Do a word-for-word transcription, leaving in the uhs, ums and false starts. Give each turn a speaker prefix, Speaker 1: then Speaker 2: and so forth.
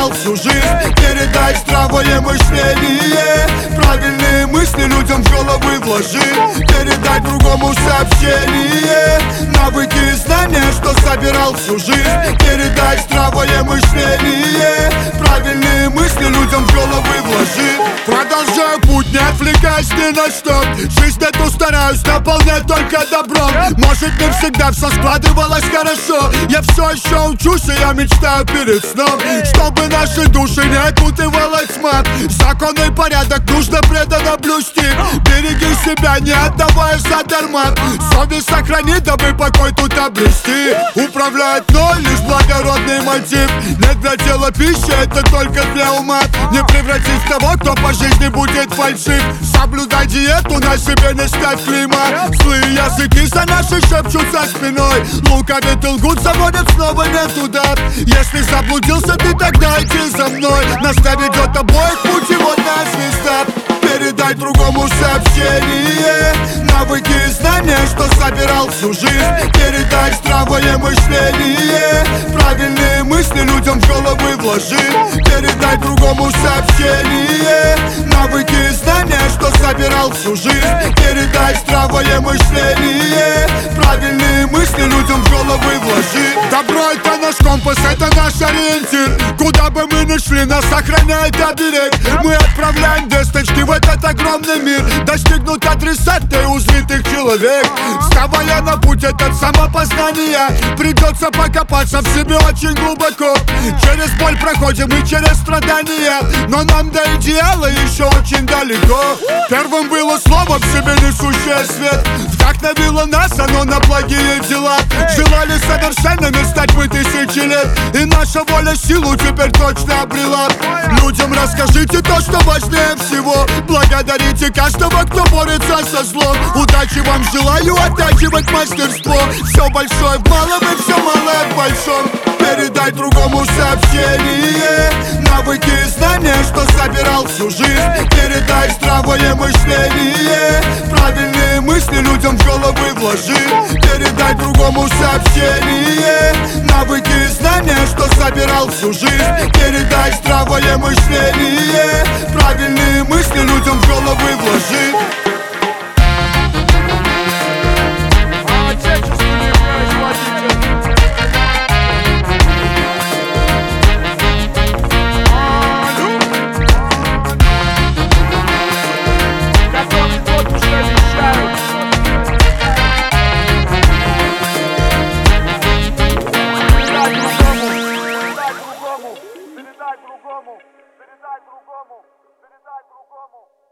Speaker 1: собирал всю жизнь. Передай здравое мышление, правильные мысли людям в головы вложи. Передай другому сообщение, навыки и знания, что собирал всю жизнь. Передай здравое мышление, правильные мысли людям в головы вложи. Продолжаю путь, не отвлекаясь ни на что. Жизнь эту стараюсь наполнять только добром. Может, не всегда все складывалось хорошо. Я все еще учусь, и я мечтаю перед сном, чтобы наши души не окутывала тьма. Закон и порядок нужно преданно блюсти. Береги себя, не отдавая задарма. Совесть сохрани, дабы покой тут обрести. Управляет ноль, лишь благородный мотив. Нет для тела пищи, это только для ума. Не превратись в того, кто по жизни будет фальшив. Соблюдай диету, на себе не ставь клейма. Злые языки за наши шепчут за спиной. Лукавят и лгут, заводят снова не туда. Если заблудился ты, тогда иди за мной. Нас ведет обоих путеводная звезда. Передай другому сообщение, навыки и знания, что собирал всю жизнь. Передай здравое мышление, правильные мысли людям в головы вложи. Передай другому сообщение, навыки и знания, что собирал всю жизнь. Передай здравое мышление, правильные мысли людям в головы вложи. Добро — это наш компас, это наш ориентир. Куда бы мы ни шли, нас охраняет оберег. Мы отправляем весточки в этот огромный мир. Достигнут адресата и узрит их человек. Вставая на путь этот самопознания, придется покопаться в себе очень глубоко. Через боль проходим и через страдания, но нам до идеала еще очень далеко. Первым было слово, в себе несущее свет. Вдохновило нас оно на благие дела. Желали совершенными стать мы тысячи лет, и наша воля силу теперь точно обрела. Людям расскажите то, что важнее всего. Благодарите каждого, кто борется со злом. Удачи вам желаю, оттачивать мастерство. Все большое в малом и все малое в большом. Передай другому сообщение, навыки и знания, что собирал всю жизнь. Передай здравое мышление, правильные мысли людям в головы вложи. Передай другому сообщение, навыки и знания, что собирал всю жизнь. Передай здравое мышление, правильные мысли людям в головы вложи.
Speaker 2: Передай другому, передай другому, передай другому.